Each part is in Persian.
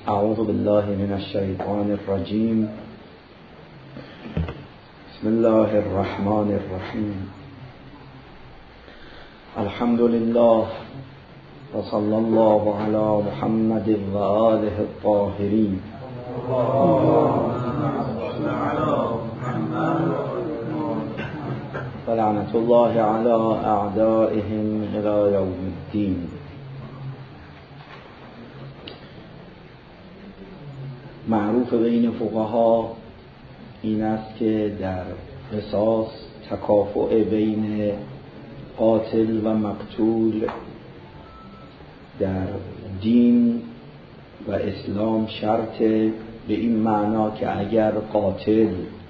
اعوذ بالله من الشیطان الرجیم. بسم الله الرحمن الرحیم. الحمد لله و صلی الله علی محمد و آله الطاهرین. و لعنت الله علی اعدائهم الی یوم الدین. معروف بین فقها این است که در قصاص تکافؤ بین قاتل و مقتول در دین و اسلام شرطه، به این معنا که اگر قاتل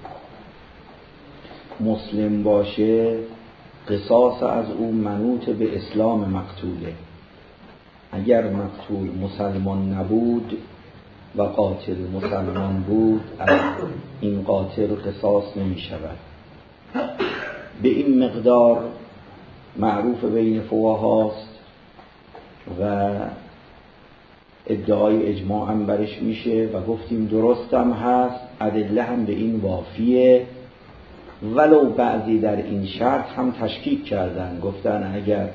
مسلم باشه قصاص از او منوط به اسلام مقتوله. اگر مقتول مسلمان نبود و قاتل مسلمان بود از این قاتل قصاص نمی شود. به این مقدار معروف بین فقهاست و ادعای اجماع هم برش میشه و گفتیم درست هم هست، ادله هم به این وافیه، ولو بعضی در این شرط هم تشکیک کردن، گفتن اگر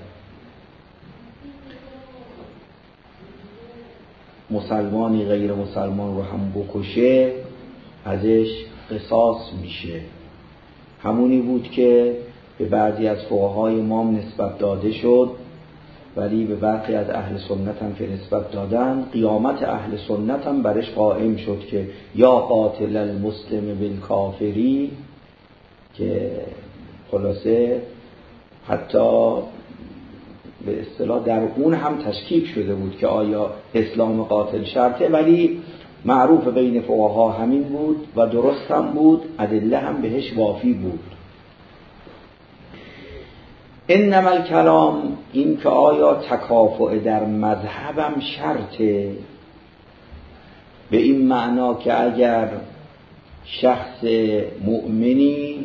مسلمانی غیر مسلمان رو هم بکشه ازش قصاص میشه. همونی بود که به بعضی از فقهای ما نسبت داده شد، ولی به برخی از اهل سنت هم که نسبت دادن، قیامت اهل سنت هم برش قائم شد که یا قاتل المسلم بالکافری، که خلاصه حتی به اصطلاح در اون هم تشکیک شده بود که آیا اسلام قاتل شرطه، ولی معروف بین فقها همین بود و درست هم بود، ادله هم بهش وافی بود. انما الکلام این که آیا تکافؤ در مذهبم شرطه، به این معنا که اگر شخص مؤمنی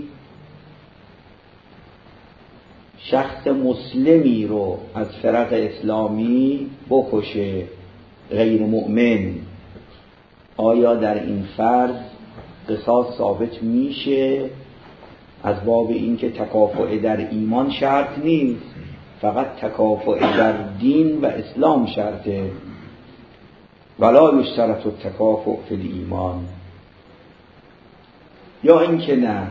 شخص مسلمی رو از فرق اسلامی بکشه غیر مؤمن، آیا در این فرض قصاص ثابت میشه؟ از باب این که تکافؤ در ایمان شرط نیست، فقط تکافؤ در دین و اسلام شرطه. ولا یشترط التکافؤ فی الایمان. یا اینکه نه،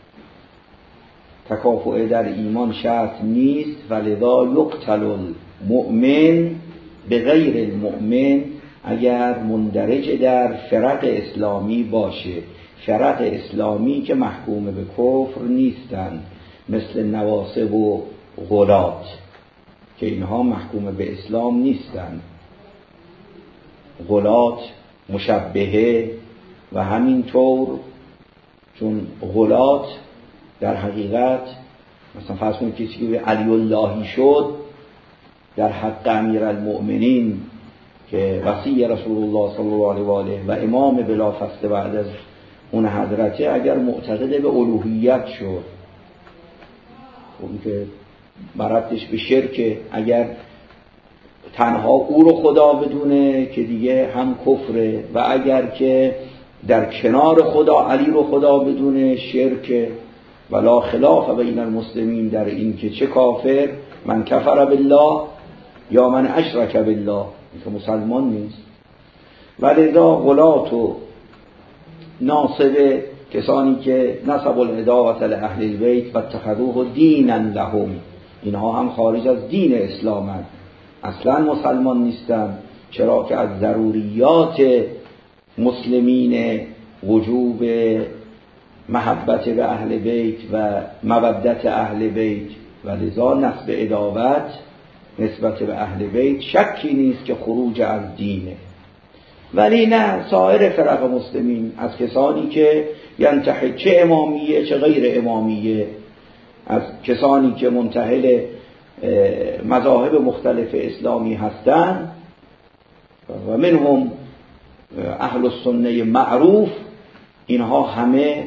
تکافؤ در ایمان شرط نیست، ولذا یقتل المؤمن بغیر المؤمن اگر مندرج در فرق اسلامی باشه، فرق اسلامی که محکوم به کفر نیستن، مثل نواصب و غلات که اینها محکوم به اسلام نیستن، غلات مشبهه و همینطور، چون غلات در حقیقت مثلا فرض کنید کسی که علی اللهی شد در حق امیرالمؤمنین که وصی رسول الله صلی الله علیه و آله و امام بلافاصله بعد از اون حضرته، اگر معتقد به الوهیت شد، اون که مربطش به شرک، اگر تنها او رو خدا بدونه که دیگه هم کفره، و اگر که در کنار خدا علی رو خدا بدونه شرک. ولا خلاف بین المسلمین در این که چه کافر، من کفر بالله یا من اشرک بالله، این که مسلمان نیست. ولذا غلات و ناصب، کسانی که نسب العداوة لأهل البیت و اتخذوه دینا لهم، اینها هم خارج از دین اسلامند، اصلا مسلمان نیستند. چرا که از ضروریات مسلمین وجوب محبت به اهل بیت و مودت اهل بیت، و لذا نسب عداوت نسبت به اهل بیت شکی نیست که خروج از دینه. ولی نه، سایر فرق مسلمین از کسانی که ینتحل، چه امامیه چه غیر امامیه، از کسانی که منتحل مذاهب مختلف اسلامی هستند و منهم اهل السنه معروف، اینها همه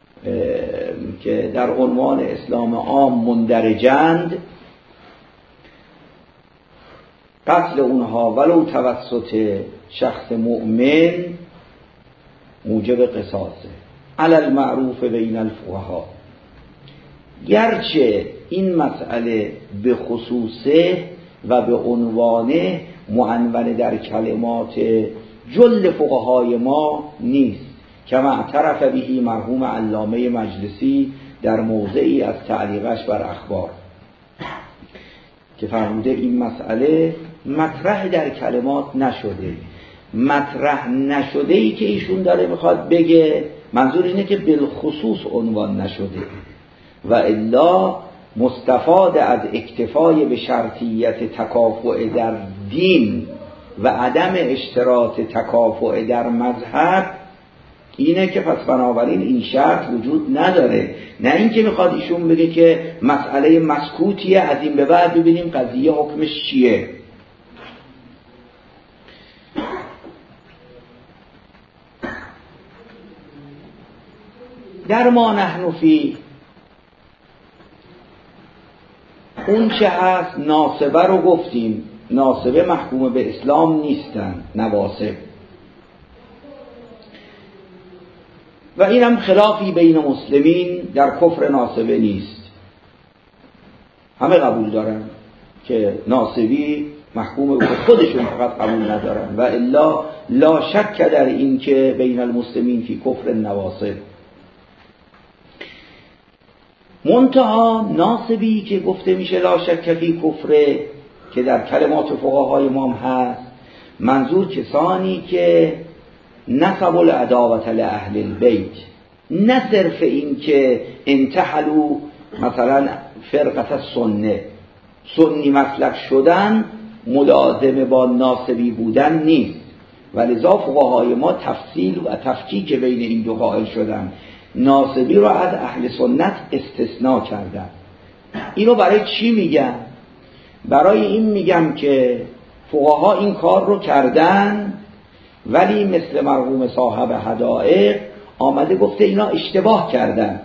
که در عنوان اسلام عام مندرجند، قتل اونها ولو توسط شخص مؤمن موجب قصاصه علی المعروف بین الفقها. گرچه این مسئله به خصوصه و به عنوانه معنون در کلمات جل فقهای ما نیست، کما اعترف بهی مرحوم علامه مجلسی در موضعی از تعلیقش بر اخبار که فرموده این مسئله مطرح در کلمات نشده. مطرح نشده ای که ایشون داره میخواد بگه منظور اینه که بالخصوص عنوان نشده، و الا مستفاد از اکتفای به شرطیت تکافؤ در دین و عدم اشتراط تکافؤ در مذهب اینه که پس بنابراین این شرط وجود نداره. نه اینکه میخواد ایشون بگه که مسئله مسکوتیه، از این به بعد ببینیم قضیه حکمش چیه. در ما نحن فی اون چه هست ناصبه رو گفتیم، ناصبه محکوم به اسلام نیستن، نواسب، و اینم خلافی بین مسلمین در کفر ناصبه نیست. همه قبول دارن که ناصبی محکوم به خودشون فقط قبول ندارن، و الا لا شک در این که بین المسلمین فی کفر نواسب. منتها ناصبی که گفته میشه لا شک فی کفره که در کلمات فقهای ما هست، منظور کسانی که نسب العداوت لاهل البیت، نه صرف این که انتحلوا مثلا فرقه سنی مسلک شدن ملازم با ناصبی بودن نیست، ولذا فقهای ما تفصیل و تفکیک بین این دو قائل شدن. ناصبی رو از اهل سنت استثناء کردن. اینو برای چی میگم؟ برای این میگم که فقها این کار رو کردن، ولی مثل مرحوم صاحب حدائق آمده گفته اینا اشتباه کردن.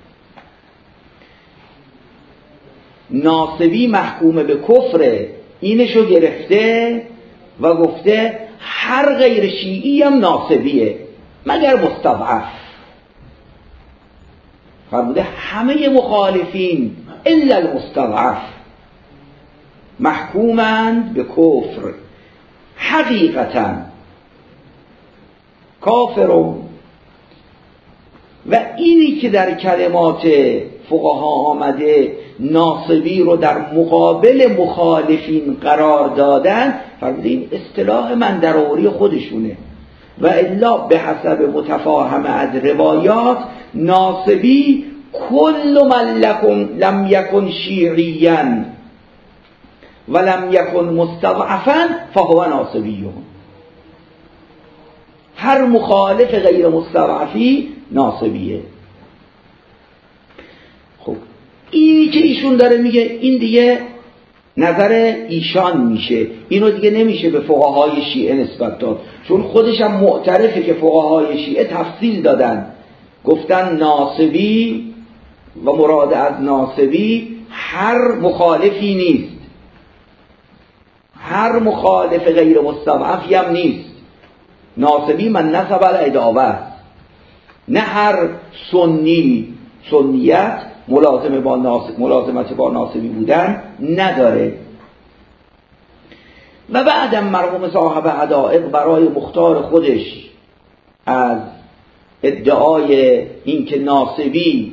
ناصبی محکوم به کفر اینشو گرفته و گفته هر غیر شیعی هم ناصبیه مگر مستضعف. فرموده همه مخالفین الا المستضعف محکومند به کفر حقیقتا کافرون. و اینی که در کلمات فقها آمده ناصبی رو در مقابل مخالفین قرار دادن، فرموده این اصطلاح من درآوری خودشونه، و الا به حسب متفاهم از روایات ناصبی کل من لم یکن شیعیا و لم یکن مستضعفا فهو ناصبیون. هر مخالف غیر مستضعفی ناصبیه. خب اینی که ایشون داره میگه این دیگه نظر ایشان میشه، اینو دیگه نمیشه به فقهای شیعه نسبت داد، چون خودش هم معترفه که فقهای شیعه تفصیل دادن، گفتن ناصبی و مراد از ناصبی هر مخالفی نیست، هر مخالف غیر مستضعفی هم نیست. ناصبی من نسب العداوه، نه هر سنیت ملازمت با ناصبی بودن نداره. و بعدم مرحوم صاحب حدائق برای مختار خودش از ادعای اینکه ناصبی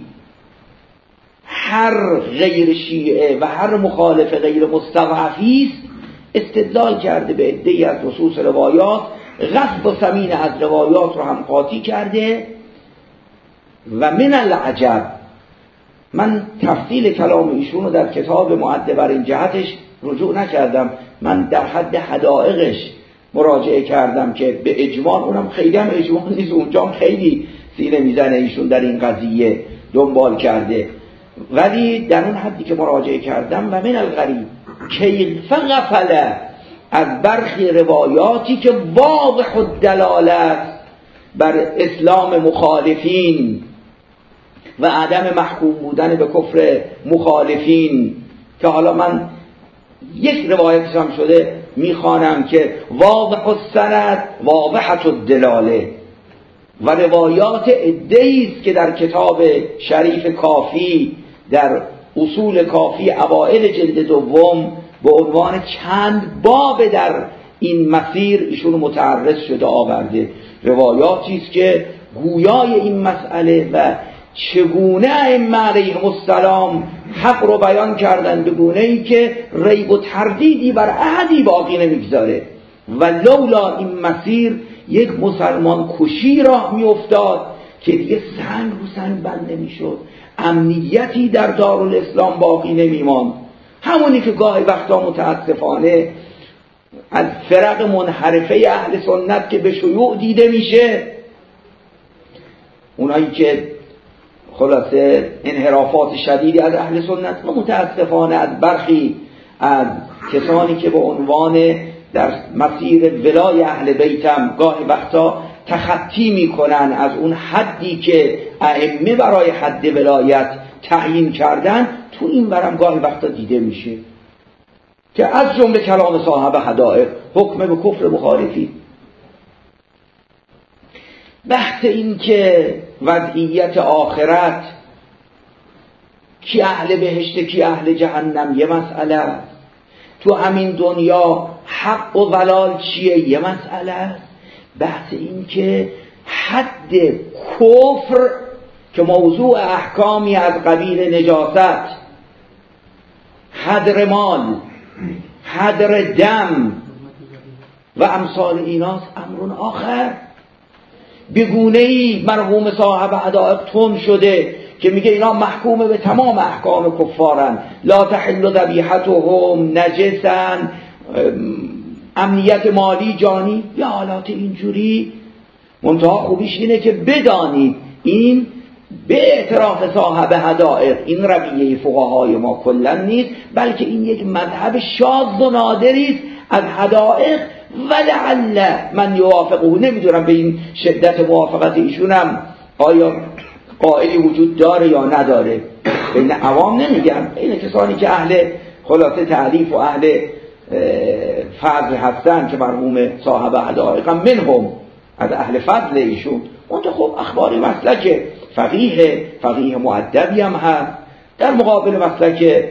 هر غیر شیعه و هر مخالف غیر مستضعفی است استدلال کرده به عده‌ای از نصوص روایات، غصب و ثمین از روایات رو هم قاطی کرده. و من العجب، من تفصیل کلام ایشون رو در کتاب معده بر این جهتش رجوع نکردم، من در حد حدائقش مراجعه کردم که به اجماع، اونم خیلی هم اجماع نیست، اونجا هم خیلی سینه میزنه ایشون در این قضیه دنبال کرده، ولی در اون حدی که مراجعه کردم و من الغریب کیف غفله از برخی روایاتی که واضح الدلاله بر اسلام مخالفین و عدم محکوم بودن به کفر مخالفین، که حالا من یک روایتش هم شده میخوانم که واضح السند واضحة الدلاله و روایات عده‌ای است که در کتاب شریف کافی در اصول کافی اوائل جلد دوم به عنوان چند باب در این مسیر ایشون متعرض شده آورده. روایاتی است که گویای این مسئله و چگونه ائمه علیهم السلام حق رو بیان کردن به گونه‌ای که ریب و تردیدی بر احدی باقی نمیگذاره و لولا این مسیر یک مسلمان کشی راه می افتاد که دیگه سنگ رو سنگ بند نمی شد، امنیتی در دارالاسلام باقی نمی ماند. همونی که گاهی وقتا متاسفانه از فرق منحرفه اهل سنت که به شیوع دیده میشه، اونایی که خلاصه انحرافات شدیدی از اهل سنت و متاسفانه از برخی از کسانی که به عنوان در مسیر ولای اهل بیتم گاهی وقتا تخطی میکنن از اون حدی که ائمه برای حد ولایت تعیین کردن، تو این برم گاهی وقتا دیده میشه که از جمله کلام صاحب حدائق حکم به کفر مخالفی. بحث این که وضعیت آخرت کی اهل بهشت کی اهل جهنم یه مسئله است، تو همین دنیا حق و ضلال چیه یه مسئله است، بحث این که حد کفر که موضوع احکامی از قبیل نجاست، هدر مال، هدر دم و امثال ایناست امرون آخر. بگونه‌ای مرحوم صاحب حدائق تون شده که میگه اینا محکوم به تمام احکام کفارن، لا تحل ذبیحتهم، نجسن، امنیت مالی جانی، یا حالات اینجوری. منتها خوبیش اینه که بدانید این به اعتراف صاحب حدائق این رویه فقهای ما کلا نیست، بلکه این یک مذهب شاذ و نادری است از حدائق ولعل من یوافقه. نمیدونم به این شدت موافقت ایشونم آیا قائلی وجود داره یا نداره، بین عوام نمیگم، این کسانی که اهل خلاصه تعریف و اهل فضل هستن که مرحوم صاحب حدائق هم منهم از اهل فضل ایشون، اون تو خب اخباری مسلک فقیه مؤدبی هم هست، در مقابل مسلک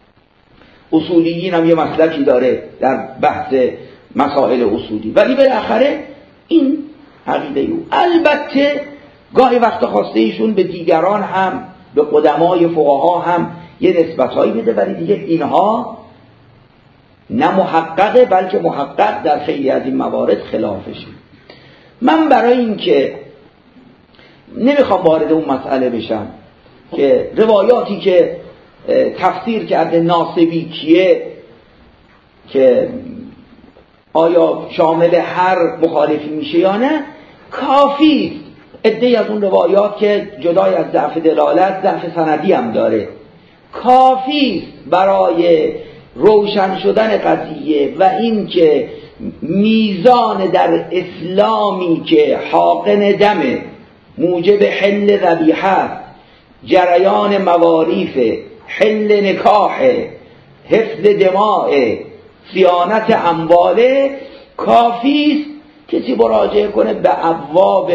اصولیین هم یه مسلکی داره در بحث مسائل اصولی، ولی بالاخره این عقیده او. البته گاهی وقت خواسته ایشون به دیگران هم به قدمای فقها هم یه نسبتهایی بده، ولی دیگه اینها نه محققه بلکه محقق در خیلی از این موارد خلافشه. من برای این که نمیخوام وارد اون مسئله بشم که روایاتی که تفسیر کرده ناصبی کیه که آیا شامل هر مخالفی میشه یا نه، کافی عده‌ای از اون روایات که جدای از ضعف دلالت ضعف سندی هم داره، کافی برای روشن شدن قضیه و این که میزان در اسلامی که حاقن دمه، موجب حل ذبیحه، جریان مواریث، حل نکاح، حفظ دماء، صیانت امواله، کافی کسی مراجعه کنه به ابواب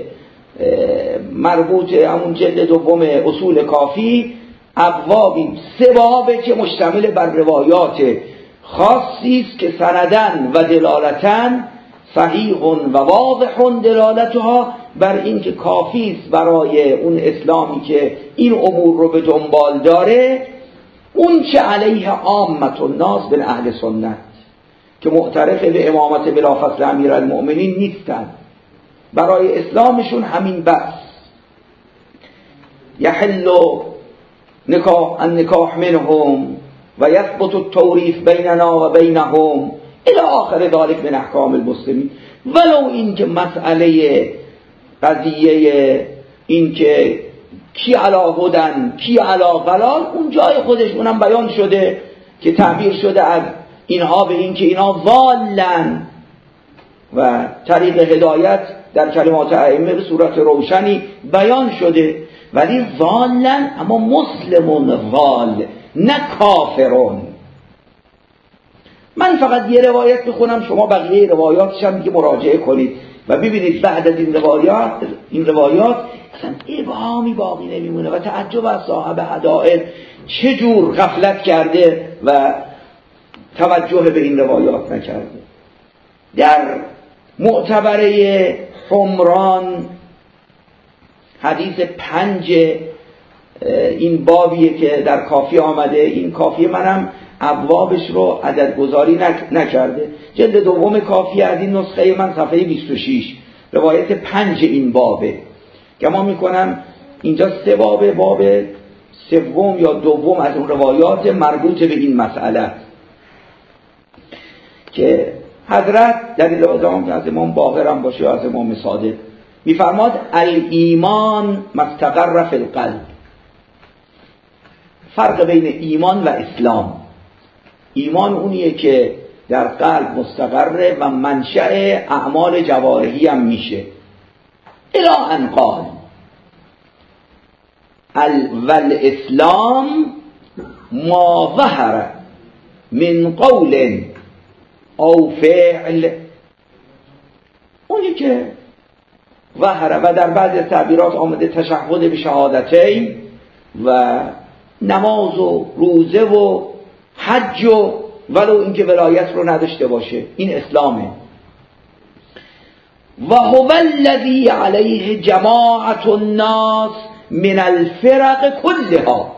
مربوط همون جلد دوم اصول کافی، ابوابی 3 بابه که مشتمل بر روایات خاصی است که سندن و دلالتن صحیح و واضح دلالتها بر این که کافی است برای اون اسلامی که این امور رو به دنبال داره، اون چه علیه عامت الناس بین اهل سنت که معترف به امامت بلافصل امیرالمؤمنین نیستن، برای اسلامشون همین بس یحل النکاح منهم و یثبت التوریث بیننا و بینهم الی آخر ذلك من احکام المسلمین. ولو این که مسئله قضیه این که کی علا هدن کی علا ضلال اون جای خودش اونم بیان شده که تعبیر شده از اینها به این که اینها ضالن و طریق هدایت در کلمات ائمه به صورت روشنی بیان شده، ولی ضالن اما مسلمون ضال نه کافرون. من فقط یه روایت میخونم، شما بقیه روایاتش هم دیگه مراجعه کنید و ببینید بعد از این روایات اصلا ابهامی باقی نمیمونه و تعجب از صاحب عدائل چه جور غفلت کرده و توجه به این روایات نکرده. در معتبره حمران حدیث 5 این بابیه که در کافی آمده. این کافی منم ابوابش رو عددگذاری نکرده. جلد دوم کافی از این نسخه من صفحه 26 روایت 5 این بابه. گمان میکنم اینجا 3 بابه، باب 3 یا 2 از اون روایات مربوط به این مسئله که حضرت در الهام که از امام باقر هم باشه یا از امام صادق میفرماد الایمان مستقر فی القلب. فرق بین ایمان و اسلام، ایمان اونیه که در قلب مستقره و منشأ اعمال جوارحی هم میشه. الی ان قال والاسلام ما ظهر من قول او فعل، اونی که ظهر و در بعض تعبیرات آمده تشهد به شهادتین و نماز و روزه و حج و ولو اینکه ولایت رو نداشته باشه، این اسلامه. و هو الذی علیه جماعت الناس من الفرق كلها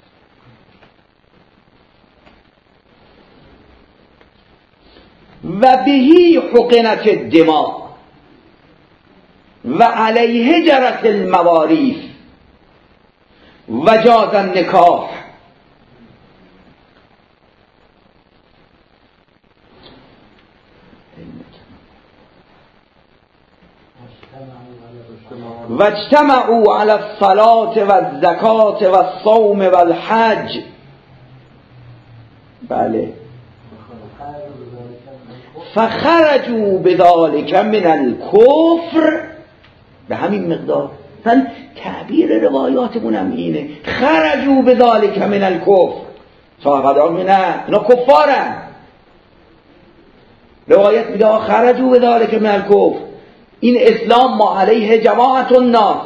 و بهی حقنت الدماء و علیه جرت المواريث و جاز النکاح. و اجتمعوا على الصلاة و الزکاة و الصوم و الحج. بله. فخرجوا بذلك من الكفر، به همین مقدار. تعبیر روایاتمون هم اینه، خرجوا بذلك من الكفر. صحابه ها نه اینا کفارن. روایت میگه خرجوا بذلك من الكفر، این اسلام ما علیه جماعت الناس.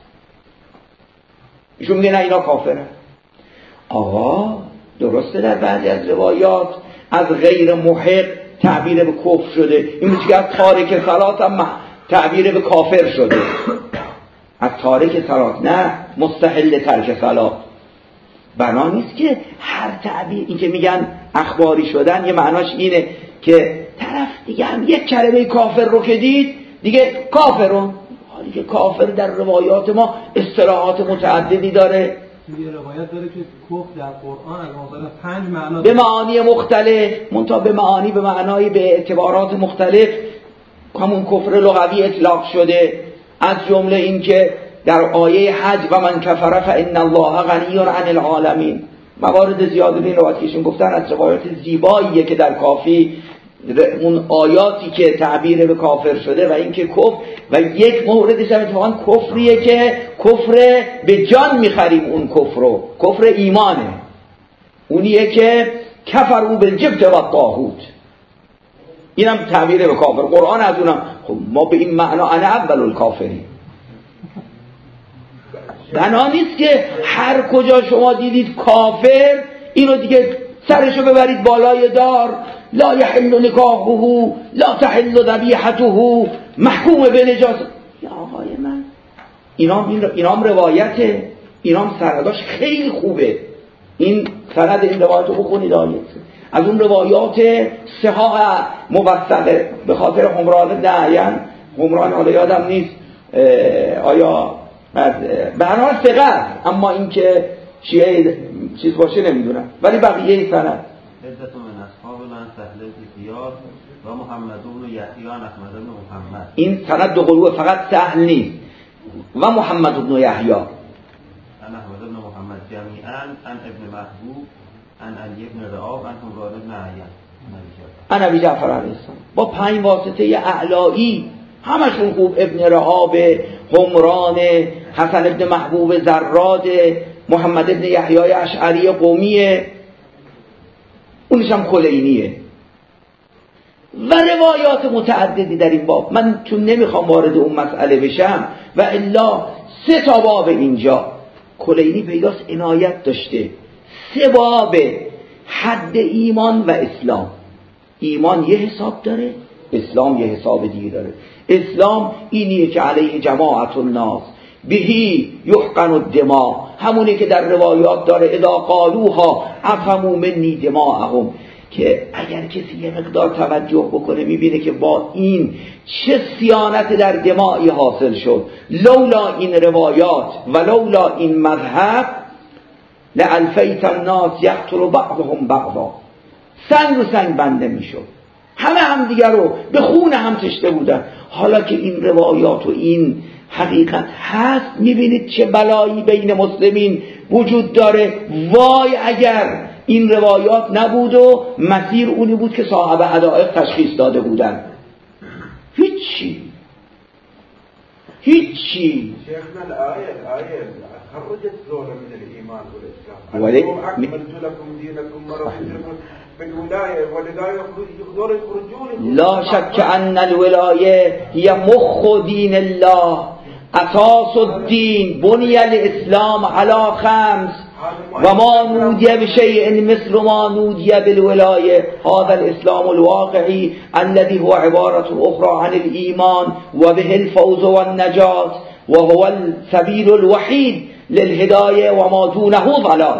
ایشون میگه نه اینا کافرن. آقا درسته در بعضی از روایات از غیر محق تعبیر به کفر شده، این میشه که از تارک صلات هم تعبیر به کافر شده. از تارک صلات نه مستحل ترک صلات. بنا نیست که هر تعبیر، این که میگن اخباری شدن یه معناش اینه که طرف دیگه هم یک کلمه کافر رو که دید دیگه کافرون. حالی که کافر در روایات ما اصطلاحات متعددی داره. یه روایت داره که کفر در قرآن از مثلا 5 معنا به معانی مختلف، منتها به معانی به معنای به اعتبارات مختلف همون کفر لغوی اطلاق شده. از جمله این که در آیه حج و من کفر فان الله غنی عن العالمین، موارد زیاده این روایت کشون گفتن از روایات زیباییه که در کافی اون آیاتی که تعبیر به کافر شده و این که کفر و یک موردش هم اتفاقا کفریه که کفر به جان میخریم. اون کفر رو کفر ایمانه، اونیه که کفروا بالجبت و الطاغوت، اینم تعبیر به کافر. قرآن از اونم خب ما به این معنا انا اول الکافرین. بنا نیست که هر کجا شما دیدید کافر اینو دیگه سرشو ببرید بالای دار، لا یحل نکاحه لا تحل ذبیحته محکوم به نجاست. یا آقای من اینام روایته، اینام سنداش خیلی خوبه. این سند این روایت رو بخونید از اون روایات صحاح موثقه. به خاطر حمران نعین، حمران حالا یادم نیست آیا به هر حال ثقه، اما این که شیعه چیز باشه نمیدونم، ولی بقیه سند عدت من اصحاب من سهل زیاد و محمد بن یحیی احمد بن محمد. این سند دو قلوه، فقط سهل نیست و محمد بن یحیی ان احمد بن محمد جمیعا ان ابن محبوب ان علی بن رعاب ان مراد بن عیان ان ابی جعفر علیه السلام، با 5 واسطه اعلایی همشون خوب. ابن رعاب، حمران، حسن ابن محبوب زراد، محمد ابن یحیی اشعری قومیه، اونش هم کلینیه. و روایات متعددی در این باب. من چون نمیخوام وارد اون مسئله بشم و الا 3 تا باب اینجا کلینی پیداست عنایت داشته. 3 باب حد ایمان و اسلام. ایمان یه حساب داره، اسلام یه حساب دیگه داره. اسلام اینیه که علیه جماعت الناس بهی یحقن الدماء، همونی که در روایات داره اذا قالوها افهموا منی دماءهم، که اگر کسی یه مقدار توجه بکنه میبینه که با این چه صیانت در دمائی حاصل شد. لولا این روایات و لولا این مذهب لالفیت الناس یقتل بعضهم بعضا، سنگ رو سنگ بنده میشد، همه دیگر رو به خون هم تشته بودن. حالا که این روایات و این حقیقت هست، میبینید چه بلایی بین مسلمین وجود داره. وای اگر این روایات نبود و مسیر اونی بود که صاحب حدائق تشخیص داده بودن. هیچی شيخنا الآية خرجت زولا من الإيمان والإسلام. أكملت لكم دينكم ورضيت لكم بالولاية والولاية يخرجون. لا شك أن الولاية هي مخ دين الله، أساس الدين، بني الإسلام على 5 وما نودي بشيء مثل ما نودي بالولاية. هذا الإسلام الواقعي الذي هو عبارة أخرى عن الإيمان وبه الفوز والنجاة، وهو السبيل الوحيد للهداية وما دونه ضلال.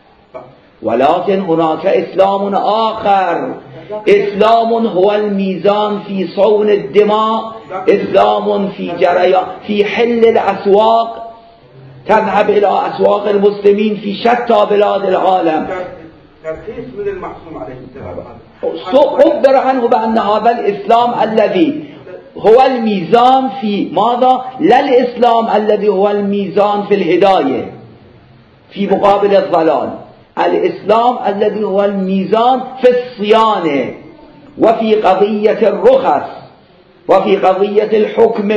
ولكن هناك إسلام آخر، إسلام هو الميزان في صون الدماء، إسلام في جريان في حل الأسواق، تذهب إلى أسواق المسلمين في شتى بلاد العالم. ترخيص من المعصوم عليه السلام أخبر عنه بأن هذا الإسلام الذي هو الميزان في ماذا؟ لا الإسلام الذي هو الميزان في الهداية في مقابل الضلال، الإسلام الذي هو الميزان في الصيانة وفي قضية الرخص وفي قضية الحكم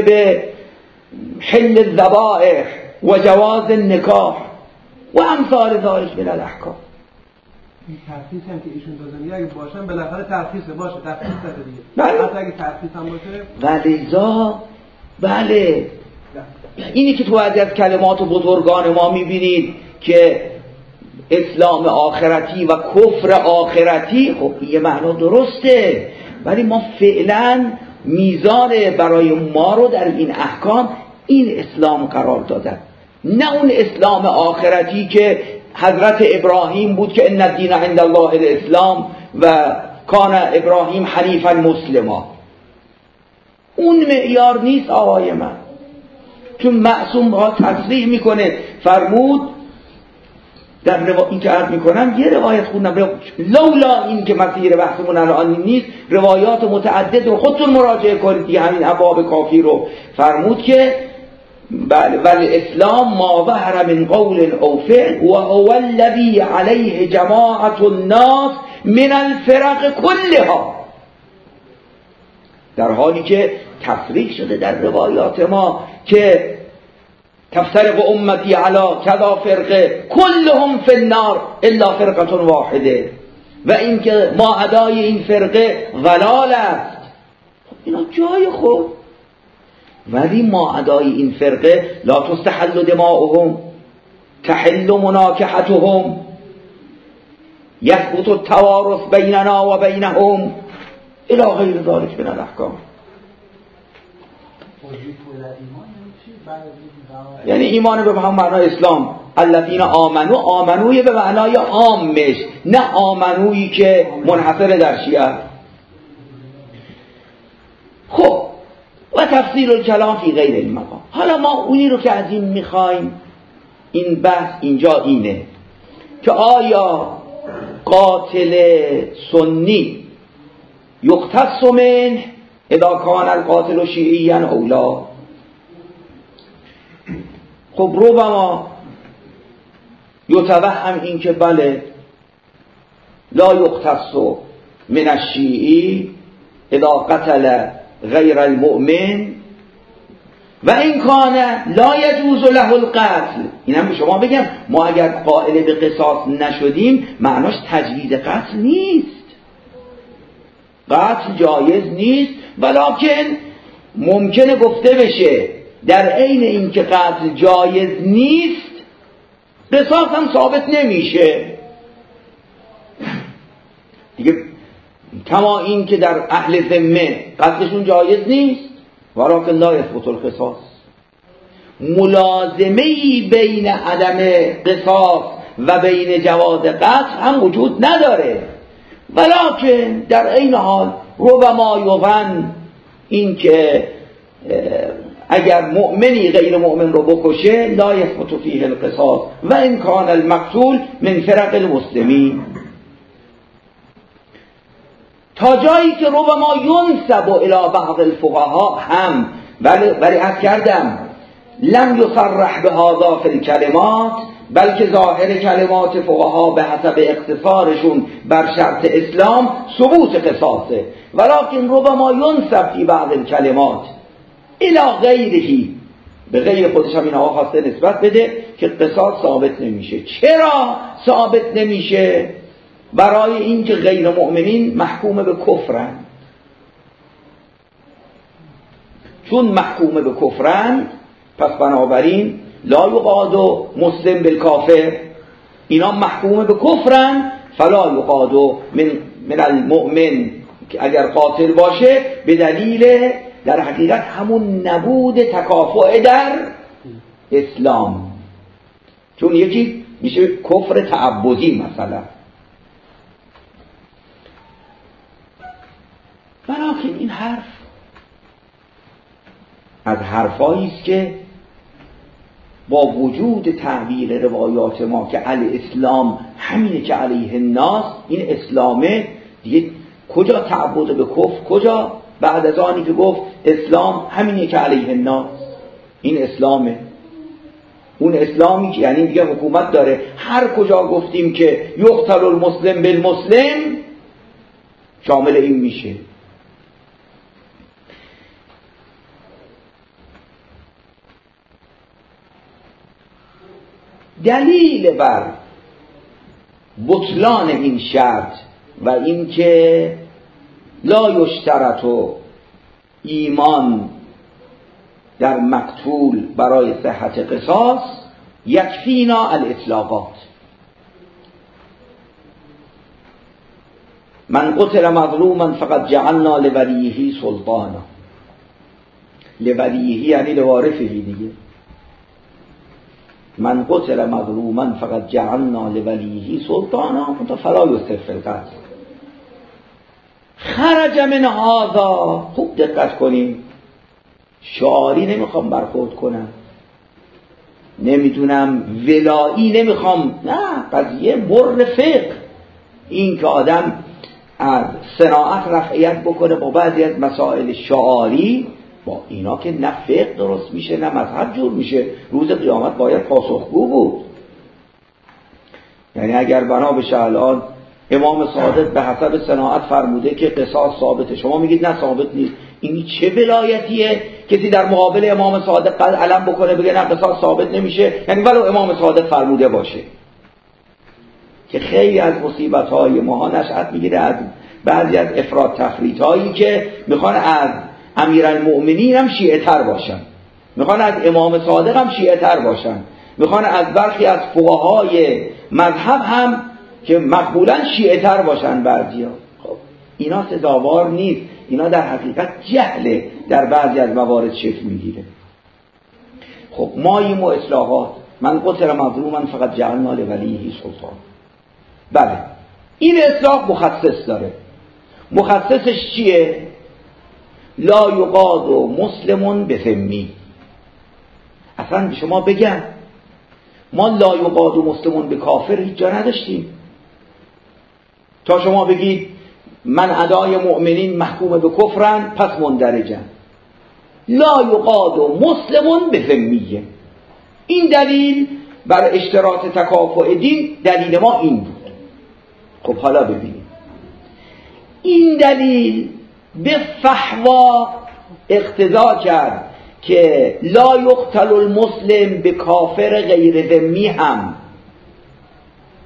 بحل الذبائح وجواز النكاح وامثال ذلك من الاحکام. این ترخیص هم که ایشون دادن اگه باشن بالاخره ترخیصه، باشه ترخیص داده دیگه. حتی اگه ترخیص هم باشه ولذا بله اینی که تو از کلمات بزرگان ما میبینید که اسلام آخرتی و کفر آخرتی، خب یه معنا درسته، ولی ما فعلا میزان برای ما رو در این احکام این اسلام قرار دادن، نه اون اسلام آخرتی که حضرت ابراهیم بود که ان الدین عند الله الاسلام و کان ابراهیم حنیفا مسلما. اون معیار نیست آقای من، چون معصوم ها تصریح میکنه. فرمود در این که عرض میکنم یه روایت خوندم، لولا این که مسیر بحثمون الان نیست، روایات متعدد رو خودتون مراجعه کنید، همین ابواب کافی رو. فرمود که بله والاسلام ما ظهر من قول او فعل و هو الذی علیه جماعت الناس من الفرق كلها، در حالی که تصریح شده در روایات ما که تفترق امتی علی کذا فرقه كلهم فی النار الا فرقه واحده، و این که ما ادای این فرقه ضلال است. اینا جای خود، ولی ما ادای این فرقه لا تستحل دماؤهم تحل مناکحتهم یثبت التوارث بیننا و بینهم الی غیر ذلك من الاحکام. یعنی ایمان به هم معنای اسلام الذین آمنوی به معنای عامش، نه آمنویی که منحصر در شیعه. خب و تفسیر الکلام فی غیر این مقام. حالا ما اونی رو که از این میخوایم، این بحث اینجا اینه که آیا قاتل سنی یقتص منه اذا کان القاتل شیعیا او لا؟ خب ربما یتوهم این که بله لا یقتص من الشیعی اذا قتل غیر المؤمن و این کان لا یجوز له القتل. اینم به شما بگم، ما اگر قائل به قصاص نشدیم معناش تجویز قتل نیست. قتل جایز نیست، ولکن ممکنه گفته بشه در عین اینکه قتل جایز نیست قصاص هم ثابت نمیشه دیگه. کما این که در اهل ذمه قتلشون جایز نیست، ولکن لا یثبت القصاص. ملازمه‌ای بین عدم قصاص و بین جواز قتل هم وجود نداره، ولکن در عین حال ربما یظن این که اگر مؤمنی غیر مؤمن رو بکشه لا یثبت فیه القصاص و ان کان المقتول من فرق المسلمین، تا جایی که ربما ینسب الی بعض الفقهاء هم، ولی عرض کردم لم یصرح بهذا فی الکلمات، بلکه ظاهر کلمات فقها به حسب اقتصارشون بر شرط اسلام ثبوت قصاصه، ولکن ربما ینسب فی بعض الکلمات الی غیرهی، به غیر خودش هم این آقا خواسته نسبت بده که قصاص ثابت نمیشه. چرا ثابت نمیشه؟ برای اینکه غیر مؤمنین محکوم به کفرن، چون محکوم به کفرن پس بنابراین لا یقاد مسلم بالکافر، اینا محکوم به کفرن، فلا یقاد من المؤمن که اگر قاتل باشه، به دلیل در حقیقت همون نبود تکافؤ در اسلام، چون یکی میشه کفر تعبدی مثلا. ولیکن این حرف از حرفایی است که با وجود تعبیر روایات ما که الاسلام همینه که علیه الناس، این اسلامه دیگه کجا تعبد به کفر، کجا بعد از آنی که گفت اسلام همینه که علیه الناس، این اسلامه. اون اسلامی که یعنی دیگه حکومت داره، هر کجا گفتیم که یقتل المسلم بالمسلم شامل این میشه. دلیل بر بطلان این شرط و اینکه لا یشترط ایمان در مقتول برای صحت قصاص یکفینا الاطلاقات. من قتل مظلوما فقد جعلنا لولیه سلطانا، لولیه یعنی لوارثه دیگه. من قتل مظلوما فقد جعلنا لولیه سلطانا فلا یسرف فی القتل. خرج من هذا، خوب دقت کنیم، شعاری نمیخوام برخورد کنم، نمیدونم ولایی نمیخوام، نه، قضیه مر فقه، این که آدم از صناعت رفعیت بکنه با بعضی از مسائل شعاری، با اینا که نه فقه درست میشه نه مذهب جور میشه. روز قیامت باید پاسخگو بود. یعنی اگر بنا بشه الان امام صادق به حسب صناعت فرموده که قصاص ثابته، شما میگید نه ثابت نیست، این چه ولایتیه کسی در مقابل امام صادق علم بکنه بگه نه قصاص ثابت نمیشه؟ یعنی ولو امام صادق فرموده باشه. که خیلی از مصیبت‌های ما نشأت میگیره از بعضی از افراط تفریط‌هایی که میخوان از امیرالمؤمنین هم شیعه تر باشن، میخوان از امام صادق هم شیعه تر باشن، میخوان از برخی از فقهای مذهب هم که مقبولا شیعه تر باشن بعضیا. خب اینا سزاوار نیست، اینا در حقیقت جهل در بعضی از موارد شکل میگیره. خب ماییم و اصلاحات، من قتل مظلوما فقط جعلنا لولیه سلطان. بله این اصلاح مخصص داره. مخصصش چیه؟ لا یقاد مسلمون بذمی. اصلا شما بگم ما لا یقاد مسلمون به کافر هیچ جا نداشتیم تا شما بگید من ادای مؤمنین محکوم به کفرن پس مندرجن. لا یقاد مسلمون بذمیه. این دلیل بر اشتراط تکافؤ دین دلیل ما این بود. خب حالا ببینید این دلیل به فحوا اقتضا کرد که لا یقتل المسلم به کافر غیر ذمی هم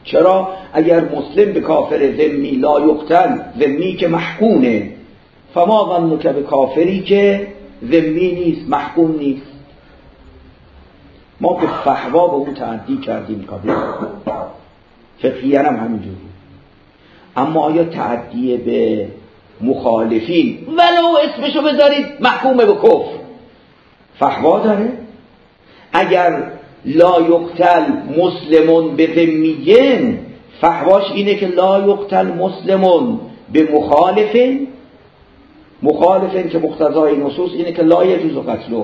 چرا؟ اگر مسلم به کافر ذمی لا یقتل، ذمی که محکومه، فما ظنک به کافری که ذمی نیست، محکوم نیست. ما به فحوا به اون تعدی کردیم قبل، فقهیاً هم همینجوری. اما آیا تعدی به مخالفین ولو اسمشو بذارید محکومه به کفر فحوا داره؟ اگر لا یقتل مسلمون به ذمیین، فحواش اینه که لا یقتل مسلمون به مخالفین. مخالفین که مقتضای نصوص اینه که لا یجوز قتله.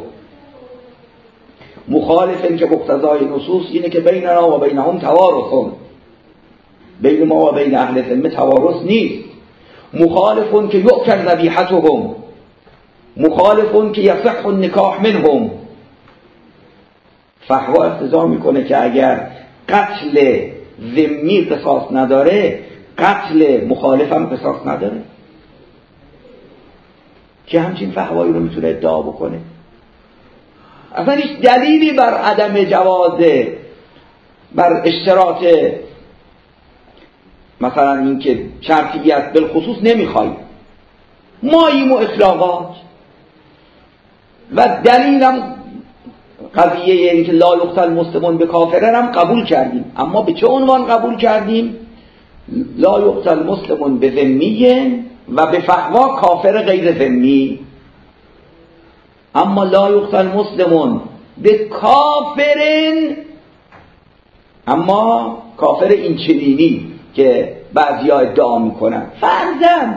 مخالفین که مقتضای نصوص اینه که بیننا و بینهم توارث، بین ما و بین اهل ذمه توارث نیست. مخالفون که یؤکل ذبیحتهم، مخالفون که یصح النکاح منهم. فحوا اقتضا میکنه که اگر قتل ذمی قصاص نداره، قتل مخالف هم قصاص نداره. که همچین فحوایی رو میتونه ادعا بکنه؟ اصلا هیچ دلیلی بر عدم جوازه، بر اشتراط مثلا این که شرطیت بالخصوص نمیخوایم. ماییم و اطلاقات و دلیلم قضیه این که لا یقتل مسلمون به کافرن هم قبول کردیم. اما به چه عنوان قبول کردیم؟ لا یقتل مسلمون به ذمیه و به فحوا کافر غیر ذمی. اما لا یقتل مسلمون به کافرن، اما کافر این چنینی که بعضیا ادعا میکنن فرضاً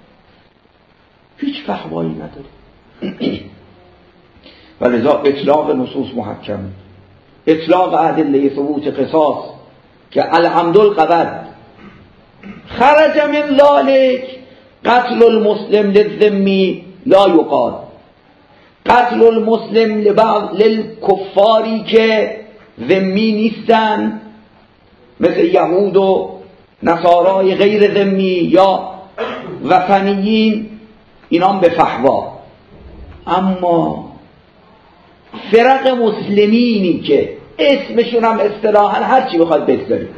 هیچ فحوایی نداره. ولذا اطلاق نصوص محکم، اطلاق ادله ثبوت قصاص که الحمدالقبد خرج من ذلك قتل المسلم للذمی لا یقال، قتل المسلم للکفاری که ذمی نیستن مثل یهود و نصارای غیر ذمی یا وثنیین، اینام به فحوا. اما فرق مسلمینی که اسمشون هم اصطلاحاً هر چی بخواد بگذاریم،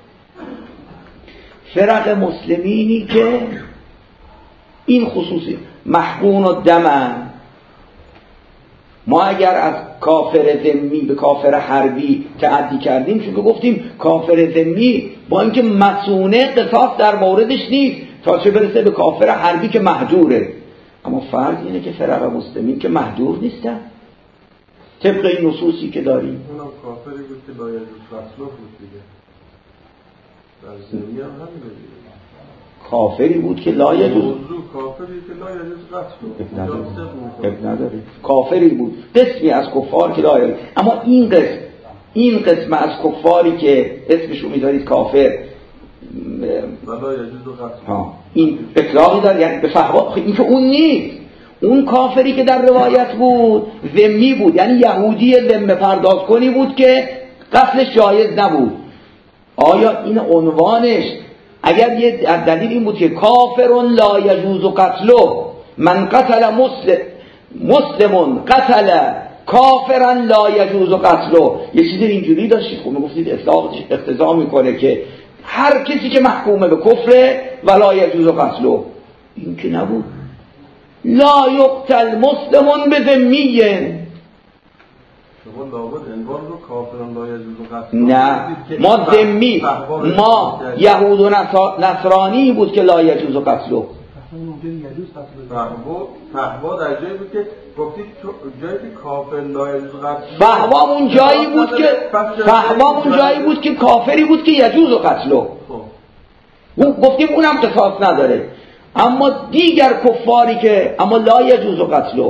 فرق مسلمینی که این خصوصی محقون و دمن، ما اگر از کافر ذمی به کافر حربی تعدی کردیم چون که گفتیم کافر ذمی با اینکه مسونه قصاص در موردش نیست تا چه برسه به کافر حربی که مهجوره. اما فرق اینه که فرق مسلمین که مهجور نیستن طبق این نصوصی که داریم. اونم کافری بود که لا یجوز قتله بود دیگه، در ذمی هم همین دیگه، کافری بود که لا یجوز، کافری که لا یجوز قتله اب نداره، کافری بود قسمی از کفار که لا یجوز. اما این قسم از کفاری که اسمشو میذارید کافر ولا یجوز قتله، این اطلاقی داره، یعنی به فحوا این که اون نیست. اون کافری که در روایت بود ذمی بود، یعنی یهودی ذمه پرداز کنی بود که قتلش جایز نبود. آیا این عنوانش اگر یه دلیل این بود که کافرون لا یجوز قتله، من قتل مسلمون قتل کافرن لا یجوز قتله، یه چیزی اینجوری داشتید خب میگفتید اطلاقش اقتضا میکنه که هر کسی که محکومه به کفر ولا یجوز قتله. این که نبود. لا یقتل مسلمون به ذمیه، شما لابد عنوان رو کافران لا یجوز قتل. نه، ما ذمی، ما یهود و نصرانی بود که لا یجوز قتل. فحوا در جایی بود که گفتید جایی که کافر لا یجوز قتل، فحوا اون جایی بود که جایی بود که کافری بود که یجوز قتل. گفتیم اونم قصاص نداره. اما دیگر کفاری که اما لا یجوز قتل،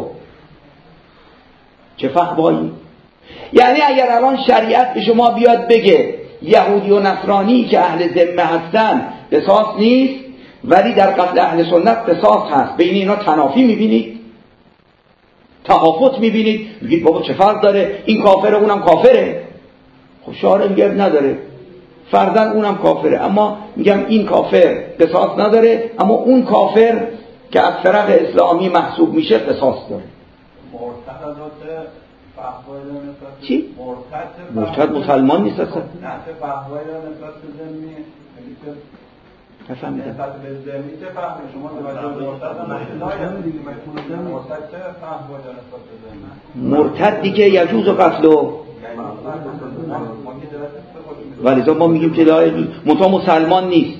چه فحوایی؟ یعنی اگر الان شریعت به شما بیاد بگه یهودی و نصرانی که اهل ذمه هستن قصاص نیست، ولی در قتل اهل سنت قصاص هست، بین اینا تنافی میبینید؟ تهافت میبینید؟ میگید بابا چه فرق داره؟ این کافره اونم کافره. خب شارع میگه نداره، فرضاً اونم کافره، اما میگم این کافر قصاص نداره، اما اون کافر که از فرق اسلامی محسوب میشه قصاص داره. معتقدات چی؟ مرتد مسلمان نیست اصلا. نفهمیدم. مرتد دیگه یجوز قتلو، ولی ما میگیم که لا یجوز، منتها مسلمان نیست.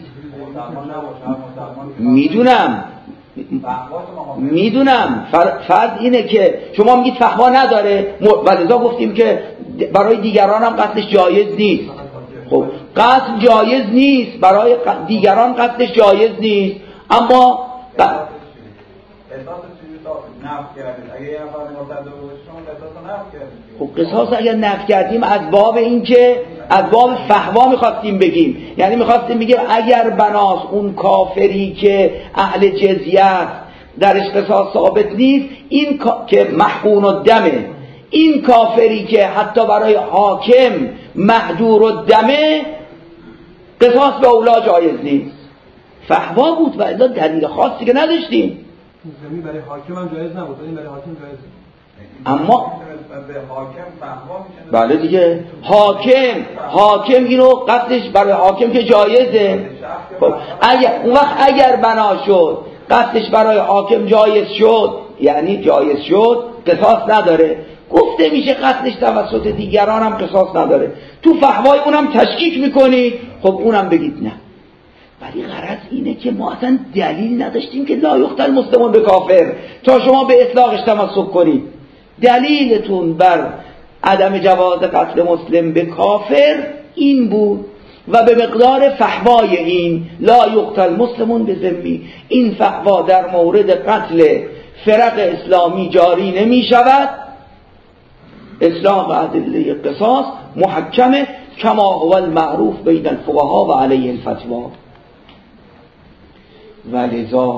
میدونم فرض اینه که شما میگید فحوا نداره، ولی گفتیم که برای دیگران هم قتلش جایز نیست. خب قتل جایز نیست، برای دیگران قتلش جایز نیست، اما خب قصاص اگر نفی کردیم از باب این که از باب فحوا میخواستیم بگیم، یعنی میخواستیم بگیم اگر بناس اون کافری که اهل جزیه است درش قصاص ثابت نیست، این که محقون الدمه، این کافری که حتی برای حاکم محجور الدمه قصاص به اولا جایز نیست. فحوا بود و الا دلیل خاصی که نداشتیم. زمین برای حاکم هم جایز نبود، ولی برای حاکم جایز. اما به حاکم فحوا میشه. بله دیگه، حاکم اینو قتلش برای حاکم که جایزه. خب اون وقت اگر بنا شد قتلش برای حاکم جایز شد، یعنی جایز شد، قصاص نداره. گفته میشه قتلش توسط دیگران هم قصاص نداره. تو فحوای اونم تشکیک میکنید، خب اونم بگید نه. ولی غرض اینه که ما اصلا دلیل نداشتیم که لا یقتل مسلمون به کافر تا شما به اطلاقش تمسک کنید. دلیلتون بر عدم جواز قتل مسلم به کافر این بود و به مقدار فحوای این لا یقتل مسلمون به ذمی، این فحوا در مورد قتل فرق اسلامی جاری نمی شود. اصلاح ادله قصاص محکمه کما هو المعروف بین الفقها و علیه الفتوا. ولذا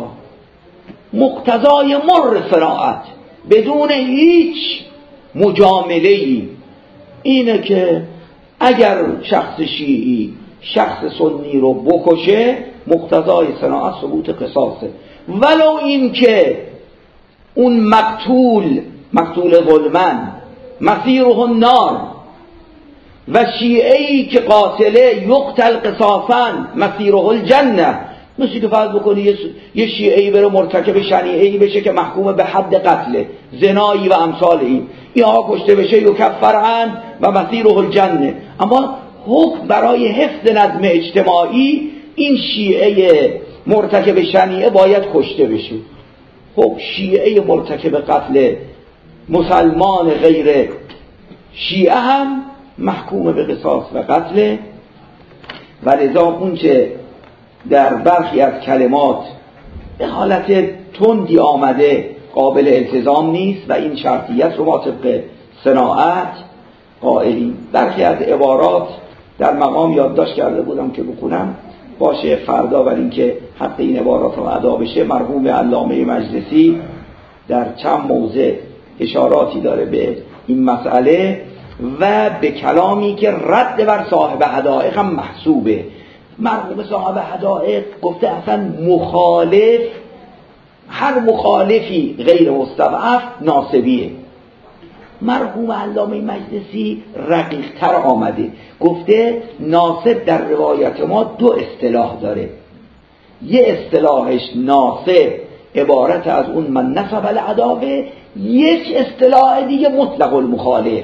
مقتضای مر صراحت بدون هیچ مجامله‌ای اینه که اگر شخص شیعی شخص سنی رو بکشه مقتضای صراحت ثبوت قصاصه، ولو این که اون مقتول ظلمن مسیره النار و شیعی که قاتله یقتل قصاصا مسیره الجنه. مثل که فرض بکنی یه شیعی بره مرتکب شنیعی بشه که محکوم به حد قتله، زنایی و امثال اینها کشته بشه یکفرن و مسیره الجنه، اما حکم برای حفظ نظم اجتماعی این شیعه مرتکب شنیعه باید کشته بشه. خب شیعه مرتکب قتل مسلمان غیر شیعه هم محکوم به قصاص و قتل. و لذا اون که در برخی از کلمات به حالت تندی آمده قابل التزام نیست و این شرطیت رو ما طبق صناعت قائلیم. برخی از عبارات در مقام یادداشت کرده بودم که بخونم باشه فردا، ولی اینکه حق این عبارات رو ادا بشه مرحوم علامه مجلسی در چند موضع اشاراتی داره به این مسئله و به کلامی که رد بر صاحب حدائق هم محسوبه. مرحوم صاحب حدائق گفته اصلا مخالف، هر مخالفی غیر مستضعف ناصبیه. مرحوم علامه مجلسی رقیق‌تر آمده، گفته ناصب در روایت ما دو اصطلاح داره. یه اصطلاحش ناصب عبارت از اون من نصب العداوه، یک اصطلاح دیگه مطلق المخالف.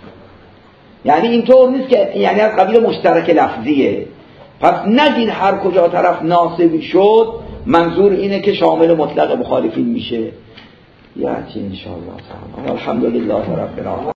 یعنی اینطور نیست که یعنی از قبیل مشترک لفظیه. پس نگید هر کجا طرف ناصبی شد منظور اینه که شامل مطلق مخالفین میشه. یعنی انشاءالله الحمدلله رب العالمین.